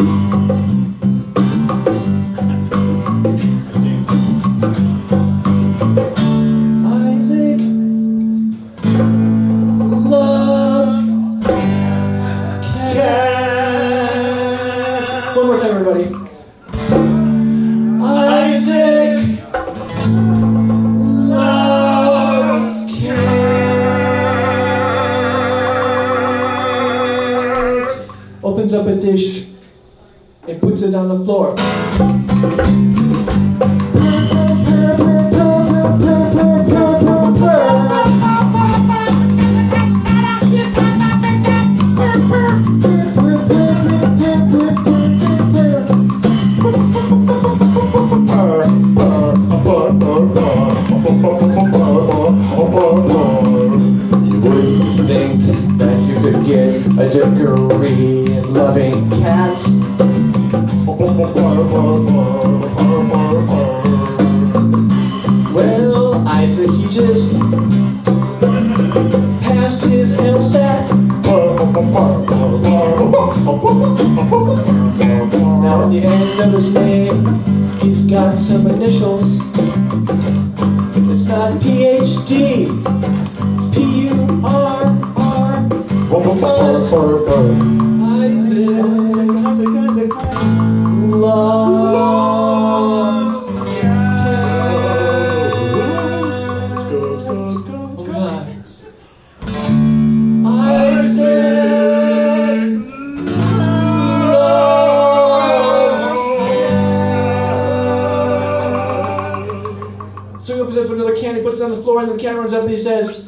One more time, everybody. Isaac loves cats. Opens up a dish and puts it on the floor. A degree in loving cats. Well, Isaac, he just passed his LSAT. Now at the end of his name, he's got some initials. It's not PhD, it's P-U-R-R. Because Isaac loves cats. Isaac loves cats. So he opens up another can, he puts it on the floor, and then the cat runs up and he says,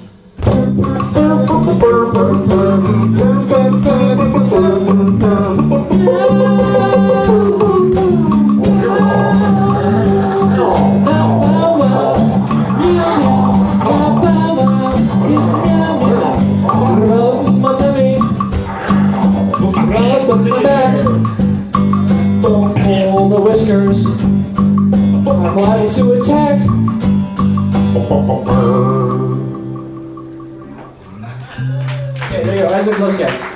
pull the whiskers, I'm liable to attack. Okay, there you go, Isaac loves cats.